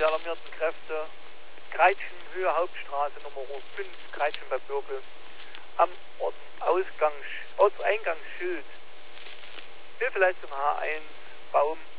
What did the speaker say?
der alarmierten Kräfte. Kreitschenhöhe, Hauptstraße Nummer 5, Kreitschen bei Birkel. Am Ortseingangsschild. Hilfeleistung H1, Baum